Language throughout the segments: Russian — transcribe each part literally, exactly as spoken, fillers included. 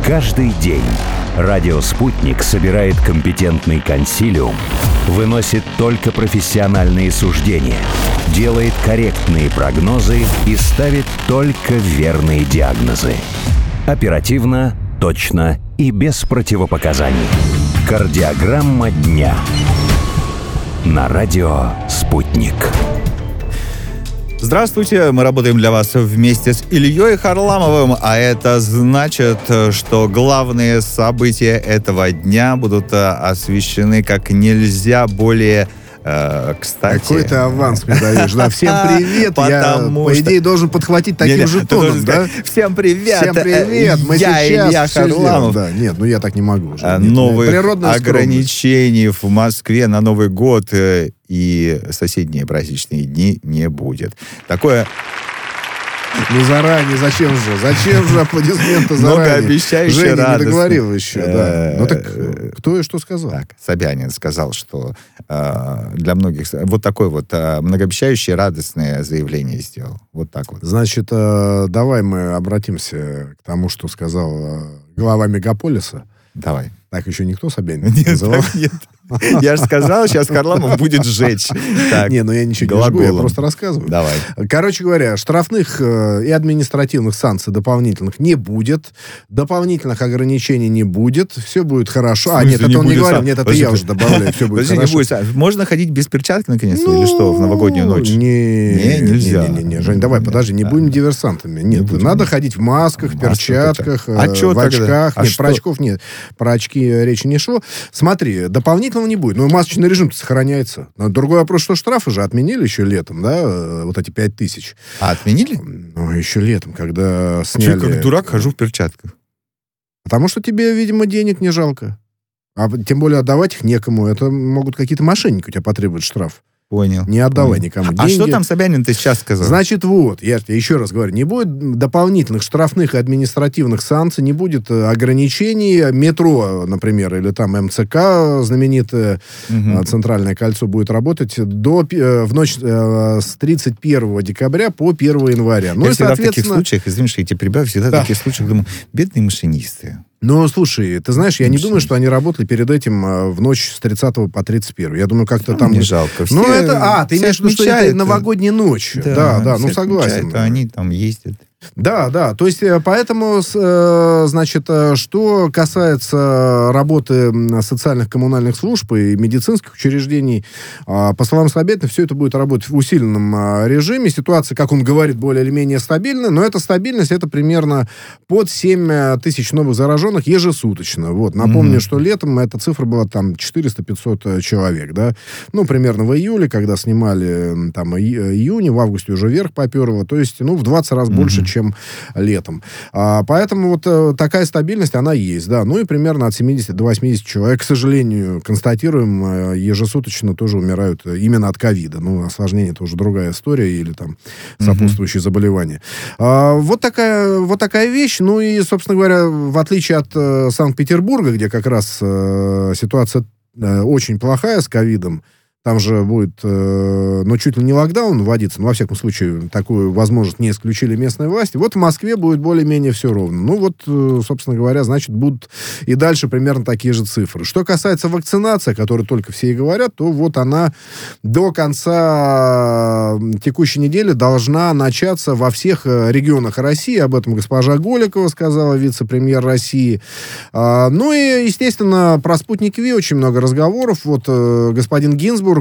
Каждый день радио «Спутник» собирает компетентный консилиум, выносит только профессиональные суждения, делает корректные прогнозы и ставит только верные диагнозы. Оперативно, точно и без противопоказаний. Кардиограмма дня. На радио «Спутник». Здравствуйте, мы работаем для вас вместе с Ильей Харламовым, а это значит, что главные события этого дня будут освещены как нельзя более э, кстати. Какой ты аванс мне даешь, да? Всем привет, я, по идее, должен подхватить таким же тоном, да? Всем привет, Всем привет, мы я сейчас Илья Харламов. Да, нет, ну я так не могу. Новых ограничений в Москве на Новый год и соседние праздничные дни не будет. Такое... Ну, заранее, зачем же? Зачем же аплодисменты заранее? Многообещающе Женя радостно. не договорил еще, да. Ну, так кто и что сказал? Так, Собянин сказал, что э, для многих... Вот такое вот э, многообещающее радостное заявление сделал. Вот так вот. Значит, э, давай мы обратимся к тому, что сказал э, глава мегаполиса. Давай. Так еще никто Собянин нет, называл? Так нет. Я же сказал, сейчас Харламов будет сжечь. Так, не, ну я ничего не жгу, я просто рассказываю. Давай. Короче говоря, штрафных э, и административных санкций дополнительных не будет, дополнительных ограничений не будет, все будет хорошо. А, нет, это он не говорил, нет, это я уже добавляю, все будет хорошо. Можно ходить без перчаток наконец-то или что, в новогоднюю ночь? Не, нельзя. Не-не-не, Жень, давай, подожди, не будем диверсантами. Нет, надо ходить в масках, в перчатках, в очках. Нет, про очков нет, про очки речи не шло. Смотри, дополнительно не будет. Но масочный режим-то сохраняется. Но другой вопрос, что штрафы же отменили еще летом, да, вот эти пять тысяч. А отменили? Ну, еще летом, когда сняли... Я как дурак хожу в перчатках. Потому что тебе, видимо, денег не жалко. А тем более отдавать их некому. Это могут какие-то мошенники у тебя потребовать штраф. Понял. Не отдавай Понял. никому деньги. А что там Собянин-то сейчас сказал? Значит, вот, я тебе еще раз говорю, не будет дополнительных штрафных и административных санкций, не будет ограничений. Метро, например, или там эм цэ ка, знаменитое угу. Центральное кольцо, будет работать до, в ночь с тридцать первого декабря по первого января. Ну, я и, всегда соответственно... в таких случаях, извини, что я тебя прибавлю, всегда да. в таких случаях думаю, бедные машинисты. Ну, слушай, ты знаешь, я не думаю, что они работали перед этим в ночь с тридцатого по тридцать первое. Я думаю, как-то там... Не жалко. Все, ну, это... А, ты имеешь в виду, что это новогодняя ночь. Да, да, да ну, согласен. А они там ездят. Да, да, то есть поэтому, значит, что касается работы социальных коммунальных служб и медицинских учреждений, по словам Собянина, все это будет работать в усиленном режиме. Ситуация, как он говорит, более или менее стабильна, но эта стабильность, это примерно под семь тысяч новых зараженных ежесуточно. Вот, напомню, mm-hmm. что летом эта цифра была там четыреста-пятьсот человек, да, ну, примерно в июле, когда снимали там июне, в августе уже вверх поперло, то есть, ну, в двадцать раз mm-hmm. больше, чем летом. А, поэтому вот а, такая стабильность, она есть, да. Ну и примерно от семидесяти до восьмидесяти человек, к сожалению, констатируем, а, ежесуточно тоже умирают именно от ковида. Ну, осложнение — это уже другая история или там сопутствующие mm-hmm. заболевания. А, вот, такая, вот такая вещь. Ну и, собственно говоря, в отличие от а, Санкт-Петербурга, где как раз а, ситуация а, очень плохая с ковидом, там же будет, э, ну, чуть ли не локдаун вводиться, но, во всяком случае, такую возможность не исключили местные власти. Вот в Москве будет более-менее все ровно. Ну, вот, э, собственно говоря, значит, будут и дальше примерно такие же цифры. Что касается вакцинации, о которой только все и говорят, то вот она до конца текущей недели должна начаться во всех регионах России. Об этом госпожа Голикова сказала, вице-премьер России. А, ну и, естественно, про «Спутник Ви» очень много разговоров. Вот э, господин Гинзбург,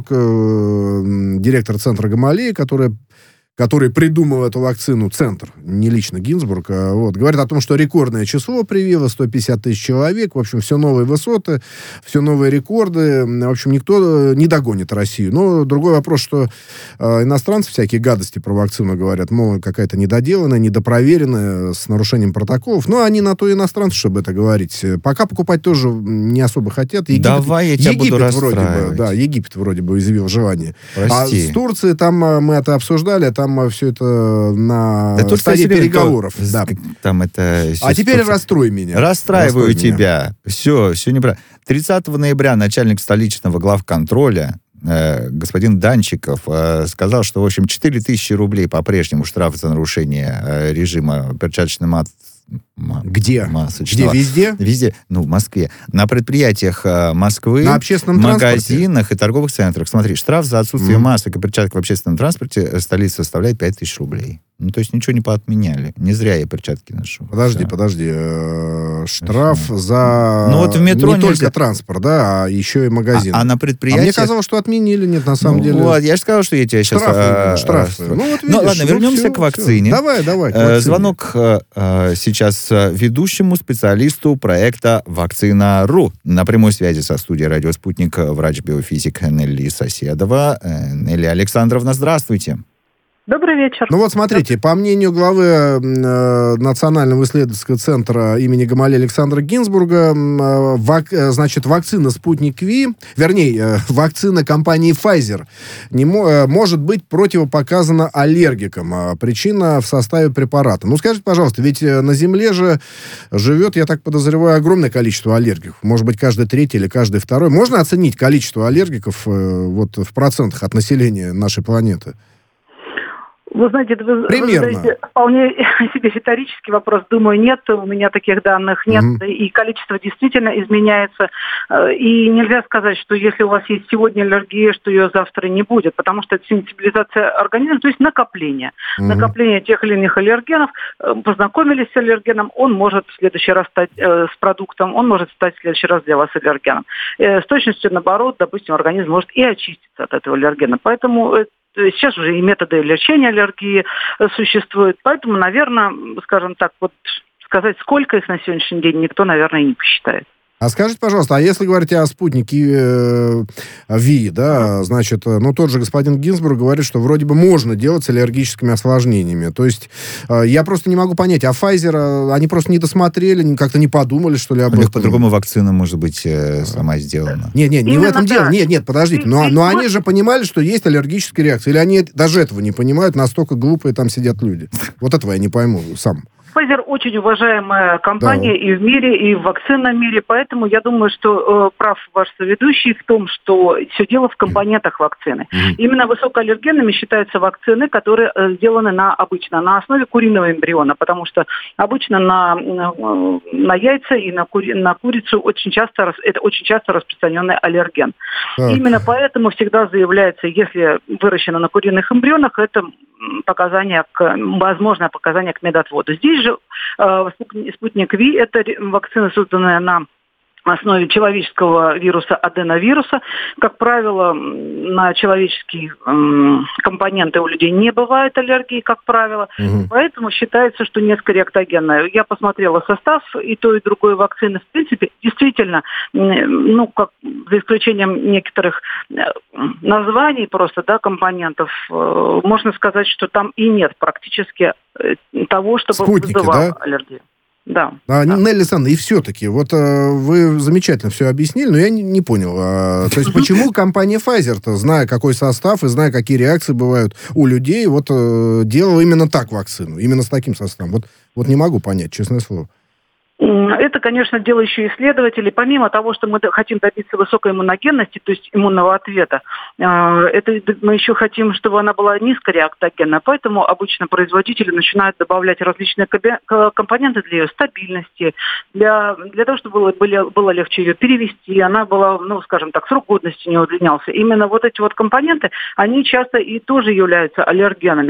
директор центра Гамалеи, который, который придумал эту вакцину, центр, не лично Гинзбург, а вот, говорит о том, что рекордное число прививок, сто пятьдесят тысяч человек, в общем, все новые высоты, все новые рекорды, в общем, никто не догонит Россию. Но другой вопрос, что э, иностранцы всякие гадости про вакцину говорят, мол, какая-то недоделанная, недопроверенная, с нарушением протоколов, но они на то и иностранцы, чтобы это говорить. Пока покупать тоже не особо хотят. Египет, Давай я тебя Египет буду вроде расстраивать. бы, да, Египет вроде бы изъявил желание. Прости. А с Турцией там мы это обсуждали, там все это на да, стадии переговоров. То, да. Там это, а теперь Турция. Расстрой меня. Расстраиваю Расстрой тебя. Меня. Все, все неправильно. тридцатого ноября начальник столичного главконтроля э, господин Данчиков э, сказал, что, в общем, четыре тысячи рублей по-прежнему штраф за нарушение э, режима перчаточной массы. Где Где? масочного. Где? Везде? Везде. Ну, в Москве. На предприятиях э, Москвы, на общественном магазинах и торговых центрах. Смотри, штраф за отсутствие Mm. масок и перчаток в общественном транспорте столицы составляет пять тысяч рублей. Ну, то есть ничего не поотменяли. Не зря я перчатки ношу. Подожди, Все. подожди. Э, Штраф за Ну, вот в метро не нельзя. только транспорт, да, а еще и магазин. А, а на А предприятиях... мне казалось, что отменили. Нет, на самом Ну, деле... Вот, я же сказал, что я тебя сейчас... Штрафы, а, именно, а, штрафы. а, Ну, вот ну, видишь, ладно, ну, вернемся все, к вакцине. Все. Давай, давай. к Э, вакцине. Звонок э, э, сейчас э, ведущему специалисту проекта «Вакцина.ру». На прямой связи со студией «Радио Спутник» врач-биофизик Нелли Соседова. Э, Нелли Александровна, здравствуйте. Добрый вечер. Ну вот смотрите, по мнению главы э, Национального исследовательского центра имени Гамалея Александра Гинзбурга, э, вак, э, значит, вакцина «Спутник Ви», вернее, э, вакцина компании Pfizer не мо, э, может быть противопоказана аллергикам. А причина в составе препарата. Ну скажите, пожалуйста, ведь э, на Земле же живет, я так подозреваю, огромное количество аллергиков. Может быть, каждый третий или каждый второй. Можно оценить количество аллергиков э, вот, в процентах от населения нашей планеты? Вы знаете, вы, Примерно. вы задаете вполне себе риторический вопрос. Думаю, нет, у меня таких данных нет. Мгм. И количество действительно изменяется. Э, И нельзя сказать, что если у вас есть сегодня аллергия, что ее завтра не будет. Потому что это сенсибилизация организма, то есть накопление. Мгм. Накопление тех или иных аллергенов. Э, Познакомились с аллергеном, он может в следующий раз стать э, с продуктом, он может стать в следующий раз для вас аллергеном. Э, С точностью наоборот, допустим, организм может и очиститься от этого аллергена. Поэтому э, сейчас уже и методы лечения аллергии э, существуют. Поэтому, наверное, скажем так, вот сказать, сколько их на сегодняшний день, никто, наверное, и не посчитает. А скажите, пожалуйста, а если говорить о спутнике э, Ви, да, значит, э, ну, тот же господин Гинзбург говорит, что вроде бы можно делать с аллергическими осложнениями. То есть э, я просто не могу понять, а Pfizer, э, они просто не досмотрели, не- как-то не подумали, что ли, об У них этом? по-другому вакцина может быть э, сама сделана. Нет, нет, не Именно в этом да. дело. Нет, нет, подождите. Но, Ведь но вот- они же понимали, что есть аллергическая реакция. Или они даже этого не понимают, настолько глупые там сидят люди. Вот этого я не пойму сам. Pfizer очень уважаемая компания Да. и в мире, и в вакцинном мире, поэтому я думаю, что э, прав ваш соведущий в том, что все дело в компонентах вакцины. Мгм. Именно высокоаллергенными считаются вакцины, которые э, сделаны на обычно на основе куриного эмбриона, потому что обычно на, на, э, на яйца и на, кури, на курицу очень часто рас- это очень часто распространенный аллерген. Так. Именно поэтому всегда заявляется, если выращено на куриных эмбрионах, это м, показание к, возможное показание к медотводу. Здесь же э, спутник, спутник Ви – это ре- вакцина, созданная на основе человеческого вируса, аденовируса. Как правило, м, на человеческие м, компоненты у людей не бывает аллергии, как правило. Мгм. Поэтому считается, что несколько реактогенная. Я посмотрела состав и той, и другой вакцины. В принципе, действительно, м, ну, как за исключением некоторых э, названий просто, да, компонентов, э, можно сказать, что там и нет практически э, того, чтобы Спутники, вызывало да? аллергию. Да. А, да. Нелли Александровна, и все-таки, вот э, вы замечательно все объяснили, но я не, не понял. а, то есть, почему компания Pfizer-то, зная какой состав и зная, какие реакции бывают у людей, вот э, делала именно так вакцину, именно с таким составом? Вот, вот не могу понять, честное слово. М, Это, конечно, дело еще исследователей. Помимо того, что мы д- хотим добиться высокой иммуногенности, то есть иммунного ответа, э, это д- мы еще хотим, чтобы она была низкореактогенная. Поэтому обычно производители начинают добавлять различные кобе- к- компоненты для ее стабильности, для, для того, чтобы было, были- было легче ее перевести, она была, ну, скажем так, срок годности не удлинялся. Именно вот эти вот компоненты, они часто и тоже являются аллергенами.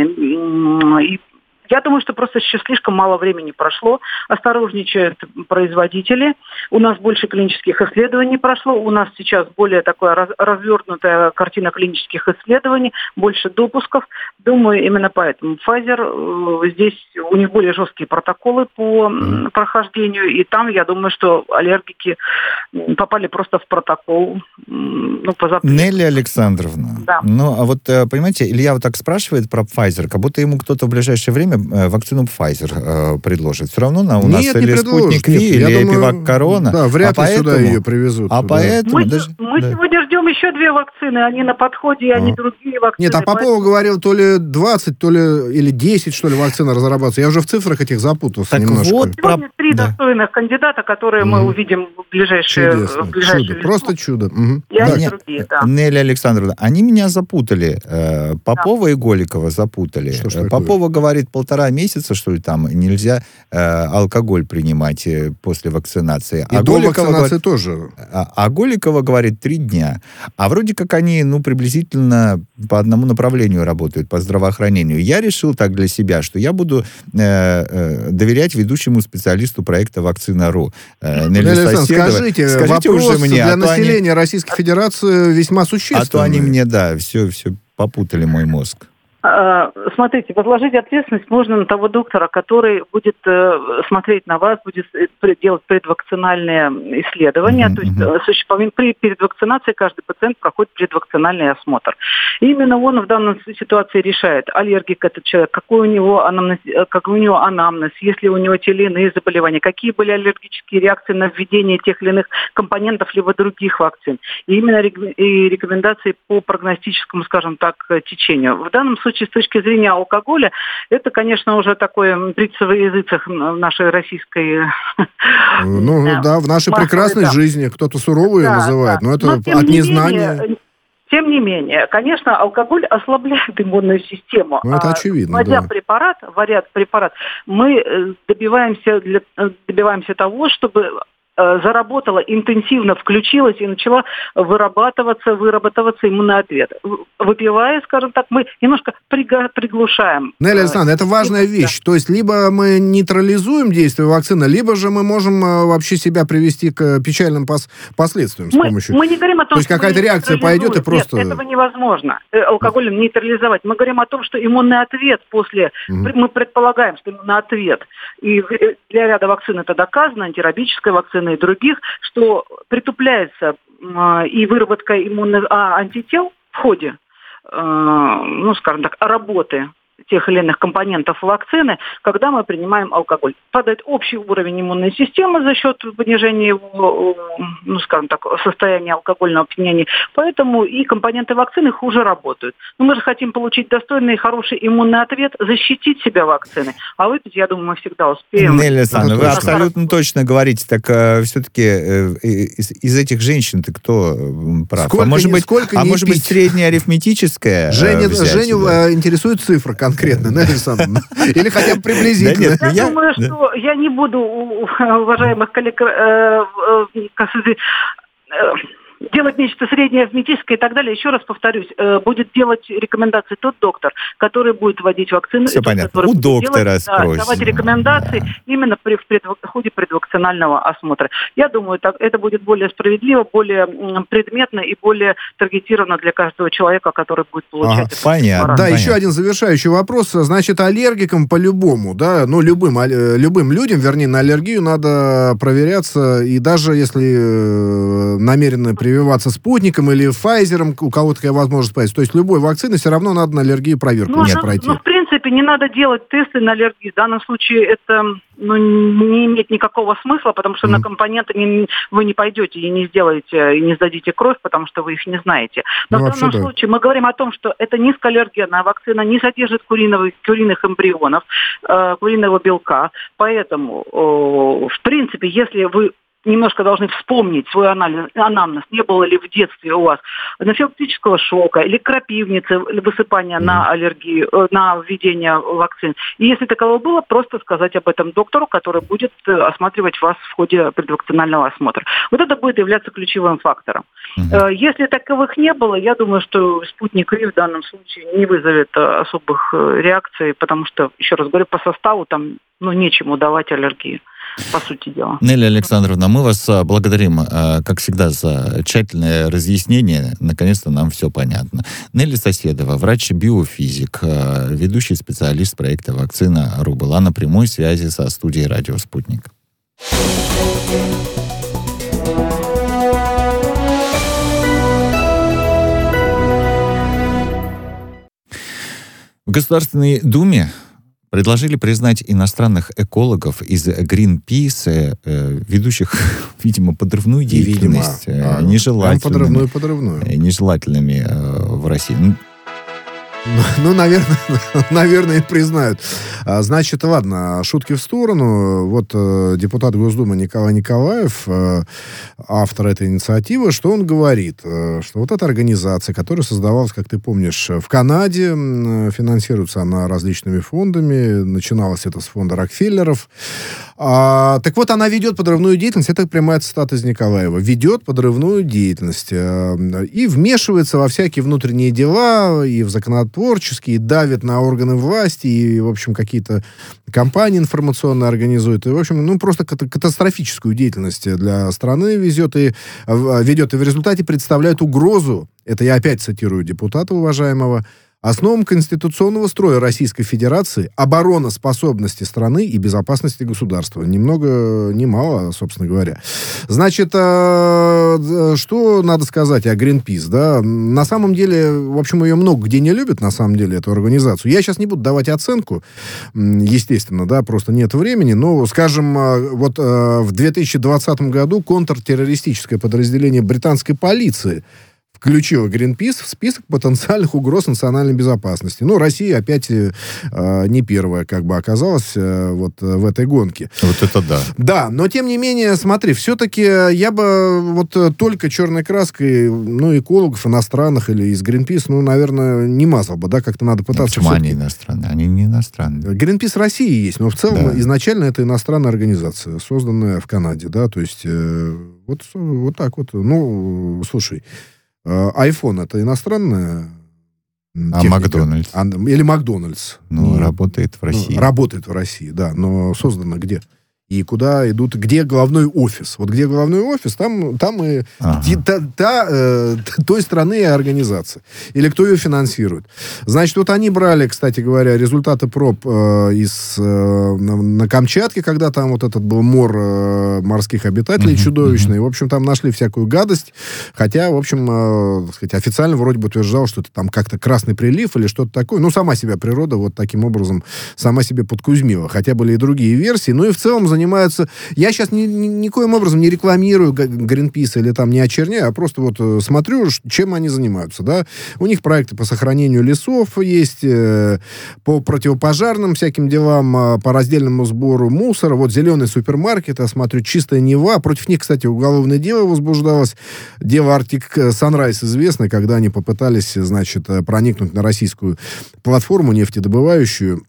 М, И я думаю, что просто еще слишком мало времени прошло. Осторожничают производители. У нас больше клинических исследований прошло. У нас сейчас более такая раз- развернутая картина клинических исследований, больше допусков. Думаю, именно поэтому Pfizer, э, здесь у них более жесткие протоколы по м, прохождению. И там, я думаю, что аллергики м, попали просто в протокол. м, Ну, по запрету. Нелли Александровна, Да. ну, а вот, э, понимаете, Илья вот так спрашивает про Pfizer, как будто ему кто-то в ближайшее время э, вакцину Pfizer э, предложит. Все равно на, у нас Нет, не или предложит, Спутник Ви, нет, я или думаю, Эпивак Корона. Да, вряд а ли сюда поэтому- ее привезут. А да. поэтому... Мы, даже, мы да. сегодня ждем еще две вакцины. Они на подходе, и они А. другие вакцины. Нет, а Попова поэтому- говорил, то ли двадцать, то ли или десять, что ли, вакцин разрабатывается. Я уже в цифрах этих запутался Так немножко. вот, Сегодня три Да. достойных кандидата, которые мы Мгм. увидим в ближайшие, Чудесно. в ближайшие Чудо. Просто чудо. Мгм. И Да. они Нет, другие, да. Нелли Александровна, они меня запутали. Э, Попова и Голикова запутали. Что ж Э, такое? Попова говорит, полтора полтора месяца, что ли, там нельзя э, алкоголь принимать э, после вакцинации. И а до Голикова вакцинации говорит, тоже. А, а Голикова говорит три дня. А вроде как они, ну, приблизительно по одному направлению работают, по здравоохранению. Я решил так для себя, что я буду э, э, доверять ведущему специалисту проекта «Вакцина.ру». Э, Нелли Александровна, скажите, скажите вопрос уже мне, для а населения они, Российской Федерации весьма существенный. А то они мне, да, все, все попутали мой мозг. Смотрите, возложить ответственность можно на того доктора, который будет э, смотреть на вас, будет делать предвакцинальные исследования. Mm-hmm. То есть помимо, при, перед вакцинацией каждый пациент проходит предвакцинальный осмотр. И именно он в данной ситуации решает, аллергик этот человек, какой у него анамнез, какой у него анамнез, есть ли у него те или иные заболевания, какие были аллергические реакции на введение тех или иных компонентов либо других вакцин. И именно и рекомендации по прогностическому, скажем так, течению. В данном случае с точки зрения алкоголя, это, конечно, уже такое бриться во языцах нашей российской... Ну, да, в нашей прекрасной да. жизни. Кто-то суровый да, называет, да. но это но, от не незнания... Менее, тем не менее, конечно, алкоголь ослабляет иммунную систему. Ну, это очевидно, вводя да. препарат, вводя препарат, мы добиваемся, для, добиваемся того, чтобы... заработала интенсивно, включилась и начала вырабатываться, вырабатываться иммунный ответ. Выпивая, скажем так, мы немножко прига- приглушаем. Нелли Александровна, это важная вещь. То есть, либо мы нейтрализуем действие вакцины, либо же мы можем вообще себя привести к печальным пос- последствиям с мы, помощью... Мы не говорим о том, То есть, что какая-то реакция пойдет и просто... Нет, этого невозможно алкоголем нейтрализовать. Мы говорим о том, что иммунный ответ после... Mm-hmm. Мы предполагаем, что иммунный ответ, и для ряда вакцин это доказано, антирабическая вакцина и других, что притупляется э, и выработка иммунных а, антител в ходе, э, ну, скажем так, работы тех или иных компонентов вакцины, когда мы принимаем алкоголь. Падает общий уровень иммунной системы за счет понижения его, ну, скажем так, состояния алкогольного опьянения. Поэтому и компоненты вакцины хуже работают. Но мы же хотим получить достойный и хороший иммунный ответ, защитить себя вакциной. А выпить, я думаю, мы всегда успеем. Нелли Александровна, вы абсолютно точно говорите. Так э, все-таки э, из, из этих женщин-то кто прав? Сколько а может, не, быть, сколько а не может быть, средняя арифметическая? Женя, э, взять, Женю да? интересует цифра конкретно, Нелли Александровна? Или хотя бы приблизительно? Я, я думаю, да. что я не буду, уважаемых коллег, э, э, э, делать нечто среднее, арифметическое и так далее. Еще раз повторюсь, э, будет делать рекомендации тот доктор, который будет вводить вакцину. Все понятно. У доктора спросим. Да, давать рекомендации да. именно при, в, пред, в ходе предвакцинального осмотра. Я думаю, так, это будет более справедливо, более предметно и более таргетировано для каждого человека, который будет получать ага, этот понятно, препарат. Да, понятно. еще один завершающий вопрос. Значит, аллергикам по-любому, да, ну, любым, любым людям, вернее, на аллергию надо проверяться, и даже если намеренно прививаться спутником или Pfizer'ом, у кого-то такая возможность появится. То есть любой вакцины все равно надо на аллергию проверку ну, Нет, ну, пройти. Ну, в принципе, не надо делать тесты на аллергию. В данном случае это ну, не имеет никакого смысла, потому что mm. на компоненты не, вы не пойдете и не сделаете, и не сдадите кровь, потому что вы их не знаете. Но ну, в данном да. случае мы говорим о том, что это низкоаллергенная вакцина, не содержит куриновых, куриных эмбрионов, э, куриного белка. Поэтому, э, в принципе, если вы немножко должны вспомнить свой анализ, анамнез, не было ли в детстве у вас анафилактического шока или крапивницы, или высыпания mm-hmm. на аллергию, на введение вакцин. И если таково было, просто сказать об этом доктору, который будет осматривать вас в ходе предвакцинального осмотра. Вот это будет являться ключевым фактором. Mm-hmm. Если таковых не было, я думаю, что спутник Ви в данном случае не вызовет особых реакций, потому что, еще раз говорю, по составу там ну, нечему давать аллергию. По сути дела. Нелли Александровна, мы вас благодарим, как всегда, за тщательное разъяснение. Наконец-то нам все понятно. Нелли Соседова, врач-биофизик, ведущий специалист проекта «Вакцина.ру» была на прямой связи со студией «Радио Спутник». В Государственной Думе предложили признать иностранных экологов из Greenpeace, э, ведущих, видимо, подрывную деятельность, видимо, э, нежелательными, подрывную, подрывную. Э, нежелательными э, в России. Ну, наверное, наверное, и признают. Значит, ладно, шутки в сторону. Вот депутат Госдумы Николай Николаев, автор этой инициативы, что он говорит? Что вот эта организация, которая создавалась, как ты помнишь, в Канаде, финансируется она различными фондами, начиналось это с фонда Рокфеллеров. А, так вот, она ведет подрывную деятельность, это прямая цитата из Николаева, ведет подрывную деятельность и вмешивается во всякие внутренние дела, и в законотворческие, и давит на органы власти, и, в общем, какие-то кампании информационные организует, и, в общем, ну, просто катастрофическую деятельность для страны везет и ведет, и в результате представляет угрозу, это я опять цитирую депутата уважаемого, основам конституционного строя Российской Федерации, обороноспособности страны и безопасности государства. Ни много, ни мало, собственно говоря. Значит, э, что надо сказать о Greenpeace, да? На самом деле, в общем, ее много где не любят, на самом деле, эту организацию. Я сейчас не буду давать оценку, естественно, да, просто нет времени, но, скажем, вот э, в две тысячи двадцатом году контртеррористическое подразделение британской полиции включила Greenpeace в список потенциальных угроз национальной безопасности. Ну, Россия опять э, не первая, как бы, оказалась э, вот в этой гонке. Вот это да. Да, но, тем не менее, смотри, все-таки я бы вот только черной краской, ну, экологов иностранных или из Greenpeace, ну, наверное, не мазал бы, да, как-то надо пытаться... Ну, почему они иностранные? Они не иностранные. Greenpeace России есть, но в целом да. изначально это иностранная организация, созданная в Канаде, да, то есть э, вот, вот так вот. Ну, слушай, iPhone — это иностранная техника. А Макдональдс? А, или Макдональдс. Ну, ну, работает в России. Ну, работает в России, да. Но создано где? И куда идут, где главной офис? Вот где главной офис, там, там и ага. ти, та, та, э, той страны и организации. Или кто ее финансирует. Значит, вот они брали, кстати говоря, результаты проб э, из, э, на, на Камчатке, когда там вот этот был мор э, морских обитателей uh-huh, чудовищный. Uh-huh. В общем, там нашли всякую гадость. Хотя, в общем, э, так сказать, официально вроде бы утверждал, что это там как-то красный прилив или что-то такое. Ну, сама себя природа вот таким образом сама себе подкузмила. Хотя были и другие версии. Ну и в целом занимаются... Я сейчас ни, ни, никоим образом не рекламирую Greenpeace или там не очерняю, а просто вот смотрю, чем они занимаются, да. У них проекты по сохранению лесов есть, э, по противопожарным всяким делам, э, по раздельному сбору мусора. Вот зеленый супермаркет, я смотрю, чистая Нева. Против них, кстати, уголовное дело возбуждалось. Дело Arctic Sunrise известно, когда они попытались, значит, проникнуть на российскую платформу нефтедобывающую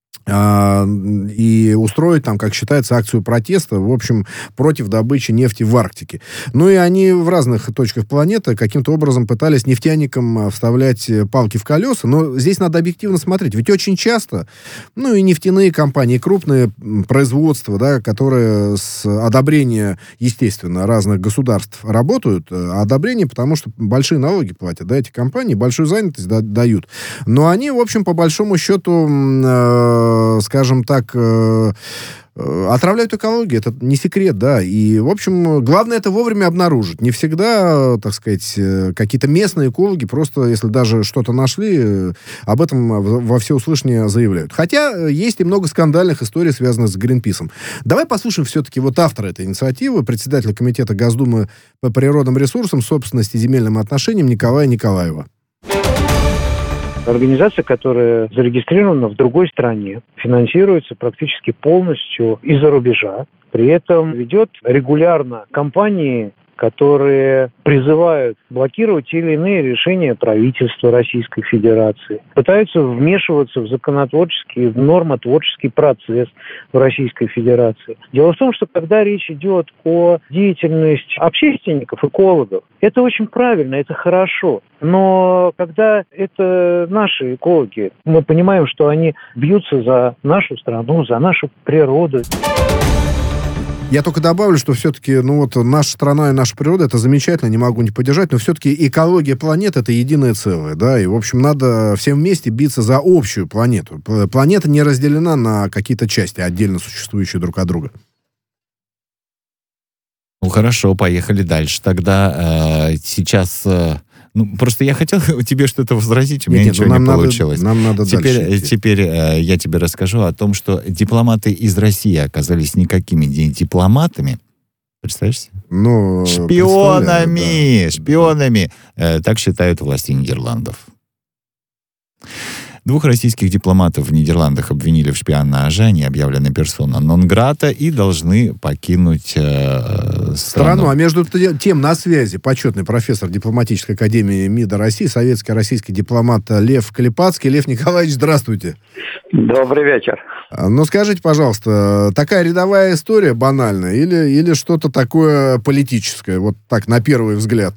и устроить там, как считается, акцию протеста, в общем, против добычи нефти в Арктике. Ну и они в разных точках планеты каким-то образом пытались нефтяникам вставлять палки в колеса, но здесь надо объективно смотреть. Ведь очень часто, ну и нефтяные компании, крупные производства, да, которые с одобрения, естественно, разных государств работают, а одобрение, потому что большие налоги платят, да, эти компании, большую занятость да, дают. Но они, в общем, по большому счету, э- скажем так, э, э, отравляют экологию, это не секрет, да, и, в общем, главное это вовремя обнаружить. Не всегда, так сказать, э, какие-то местные экологи просто, если даже что-то нашли, э, об этом во всеуслышание заявляют. Хотя есть и много скандальных историй, связанных с Greenpeace. Давай послушаем все-таки вот автора этой инициативы, председателя комитета Госдумы по природным ресурсам, собственности и земельным отношениям Николая Николаева. Организация, которая зарегистрирована в другой стране, финансируется практически полностью из-за рубежа. При этом ведет регулярно кампании, которые призывают блокировать те или иные решения правительства Российской Федерации, пытаются вмешиваться в законотворческий, в нормотворческий процесс в Российской Федерации. Дело в том, что когда речь идет о деятельности общественников, экологов, это очень правильно, это хорошо. Но когда это наши экологи, мы понимаем, что они бьются за нашу страну, за нашу природу. Я только добавлю, что все-таки, ну вот, наша страна и наша природа, это замечательно, не могу не поддержать, но все-таки экология планеты — это единое целое, да, и, в общем, надо всем вместе биться за общую планету. Планета не разделена на какие-то части, отдельно существующие друг от друга. Ну, хорошо, поехали дальше. Тогда э, сейчас... Э... Ну, просто я хотел тебе что-то возразить, у меня нет, ничего нет, ну, не получилось. Надо, нам надо теперь дальше теперь э, я тебе расскажу о том, что дипломаты из России оказались никакими не дипломатами. Представляешь себе? Ну, шпионами! Да. Шпионами! Э, так считают власти Нидерландов. Двух российских дипломатов в Нидерландах обвинили в шпионаже, они объявлены персона нон-грата и должны покинуть э, страну. Страну. А между тем на связи почетный профессор дипломатической академии МИДа России, советский российский дипломат Лев Клепацкий. Лев Николаевич, здравствуйте. Добрый вечер. Ну, скажите, пожалуйста, такая рядовая история банальная или, или что-то такое политическое, вот так, на первый взгляд?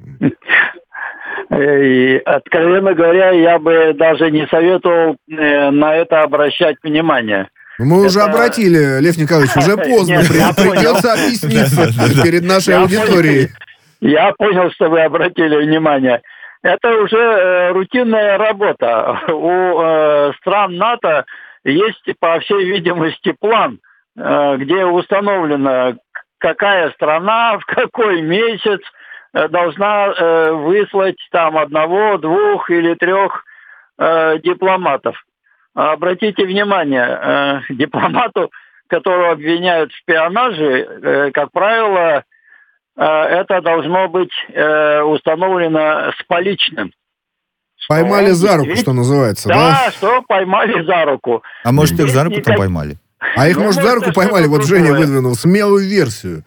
И, откровенно говоря, я бы даже не советовал э, на это обращать внимание. Мы это... уже обратили, Лев Николаевич, уже поздно. Нет, я Придется понял. объясниться перед нашей Я аудиторией. понял, я понял, что вы обратили внимание. Это уже э, рутинная работа. У э, стран НАТО есть, по всей видимости, план, э, где установлено, какая страна в какой месяц должна э, выслать там одного, двух или трех э, дипломатов. Обратите внимание, э, дипломату, которого обвиняют в шпионаже, э, как правило, э, это должно быть э, установлено с поличным. Поймали Он за руку, что называется, да? Да, что поймали за руку. А может, их за руку там Никак... поймали? А их, Ну, может, за руку может, поймали? что-то Вот Женя другое. выдвинул смелую версию.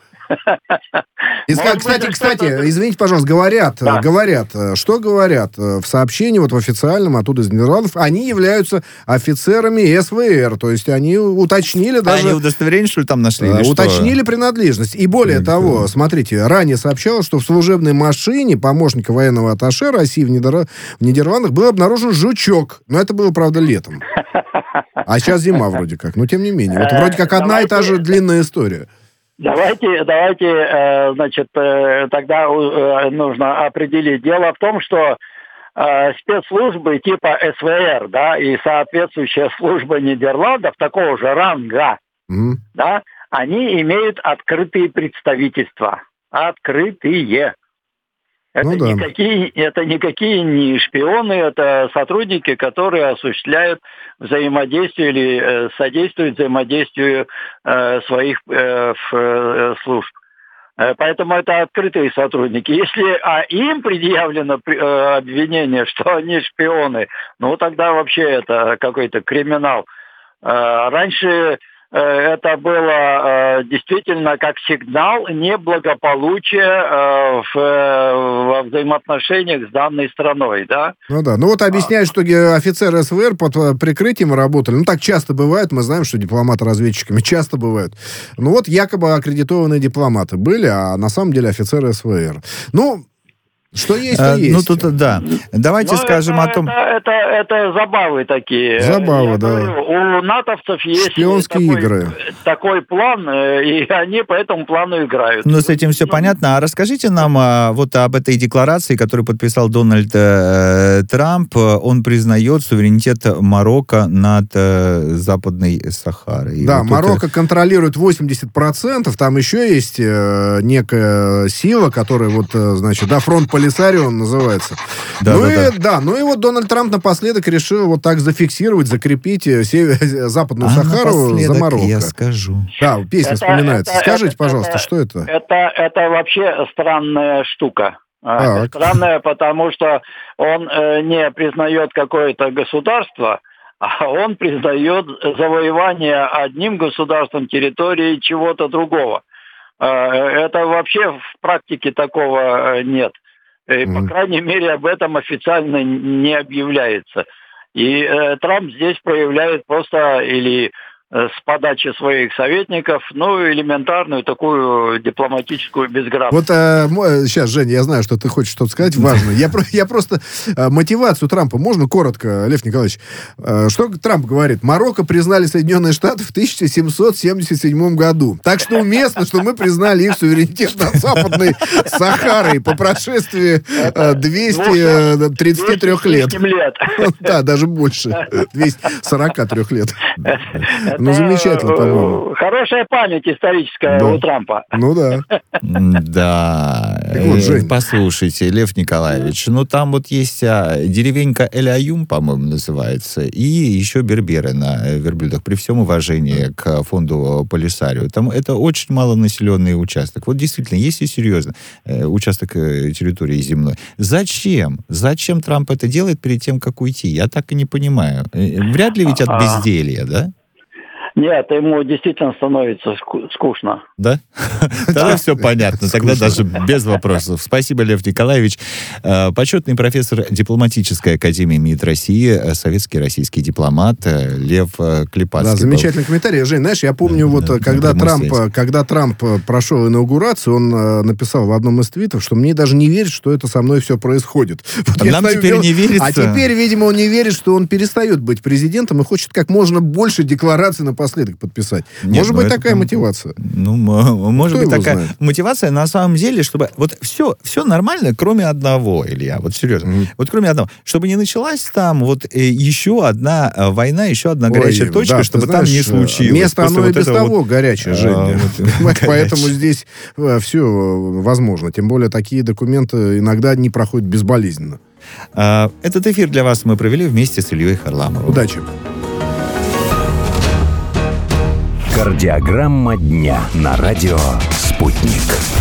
И, Может быть, кстати, это кстати, что-то- извините, пожалуйста, говорят, Да. говорят, что говорят в сообщении, вот в официальном, оттуда из Нидерландов, они являются офицерами СВР, то есть они уточнили А даже... они удостоверение, что ли, там нашли? э, или что? уточнили принадлежность. И более Или того, что? смотрите, ранее сообщалось, что в служебной машине помощника военного атташе России в, Нидер... в Нидерландах был обнаружен жучок. Но это было, правда, летом. А сейчас зима вроде как. Но тем не менее. Это вроде как одна и та же длинная история. Давайте, давайте, э, значит, э, тогда э, нужно определить. Дело в том, что э, спецслужбы типа СВР, да, и соответствующая служба Нидерландов такого же ранга, Мгм. да, они имеют открытые представительства. Открытые. Это, Ну да. никакие, это никакие не шпионы, это сотрудники, которые осуществляют взаимодействие или э, содействуют взаимодействию э, своих э, ф- э, служб. Э, Поэтому это открытые сотрудники. Если а им предъявлено при- э, обвинение, что они шпионы, ну тогда вообще это какой-то криминал. Э, Раньше э, это было э, действительно как сигнал неблагополучия э, в, э, во взаимоотношениях с данной страной, да? Ну да. Ну вот объясняют, что ге- офицеры СВР под э, прикрытием работали. Ну так часто бывает. Мы знаем, что дипломаты разведчиками часто бывают. Ну вот якобы аккредитованные дипломаты были, а на самом деле офицеры СВР. Ну, что есть, то Э, есть. Ну, тут, да. Давайте Ну, скажем это, о том... Это, это, это забавы такие. Забавы, Я да. говорю, у натовцев есть Шпионские такой, игры. такой план, э, и они по этому плану играют. Ну, с этим все Ну, понятно. А расскажите нам а, вот об этой декларации, которую подписал Дональд э, Трамп. Он признает суверенитет Марокко над э, Западной Сахарой. И Да, вот Марокко это- контролирует восемьдесят процентов. Там еще есть э, некая сила, которая вот, э, значит, да, фронт Полисарио он называется. Да, ну да, и, да. да, ну и вот Дональд Трамп напоследок решил вот так зафиксировать, закрепить э, север- Западную А Сахару за напоследок Марокко. я скажу. Да, песня Это- вспоминается. это- Скажите, это- пожалуйста, это- что это? Это, это вообще странная штука. А, Так. это странная, потому что он э, не признает какое-то государство, а он признает завоевание одним государством территории чего-то другого. Э, Это вообще в практике такого э, нет. И, Мгм. По крайней мере, об этом официально не объявляется. И э, Трамп здесь проявляет просто или э, с подачи своих советников, ну, элементарную такую дипломатическую безграмотность. Вот э, мо- сейчас, Женя, я знаю, что ты хочешь что-то сказать важное. Я, про- я просто... э, мотивацию Трампа, можно коротко, Лев Николаевич? Э, что Трамп говорит? Марокко признали Соединенные Штаты в тысяча семьсот семьдесят седьмом году. Так что уместно, что мы признали их суверенитет над Западной Сахарой по прошествии э, двухсот тридцати трёх лет. лет. Да, даже больше. двухсот сорока трёх лет. Ну, замечательно, по-моему. Хорошая память историческая Да. у Трампа. Ну да. Да. Так вот, Э, Жень. Послушайте, Лев Николаевич, ну там вот есть а, деревенька Эль-Аюм, по-моему, называется, и еще берберы на э, верблюдах. При всем уважении к фонду Полисарио. Там это очень малонаселенный участок. Вот действительно, если серьезно, э, участок э, территории земной. Зачем? Зачем Трамп это делает перед тем, как уйти? Я так и не понимаю. Э, Вряд ли ведь от А. безделья, да? Нет, ему действительно становится ску- скучно. Да? Тогда все понятно. Тогда даже без вопросов. Спасибо, Лев Николаевич. Э, Почетный профессор дипломатической академии МИД России, э, советский российский дипломат э, Лев э, Клепацкий. Да, замечательный комментарий. Жень, знаешь, я помню, Да, вот да, когда на Трамп, связи. когда Трамп э, прошел инаугурацию, он э, написал в одном из твитов, что мне даже не верит, что это со мной все происходит. Вот А я нам стою, теперь вел- не верится. А теперь, видимо, он не верит, что он перестает быть президентом и хочет как можно больше деклараций напоследок подписать. Нет, Может ну быть, это такая прям- мотивация. Ну, м- может Кто быть, его такая знает? мотивация на самом деле, чтобы вот все, все нормально, кроме одного, Илья, вот серьезно. Мгм. Вот кроме одного. Чтобы не началась там вот э, еще одна э, война, еще одна горячая Ой, точка, да, чтобы ты там знаешь, не случилось. Место После оно и вот без этого того вот, горячее, а, Женя. вот, Понимаешь, горячее. Поэтому здесь все возможно. Тем более такие документы иногда не проходят безболезненно. А, Этот эфир для вас мы провели вместе с Ильей Харламовым. Удачи. Кардиограмма дня на радио «Спутник».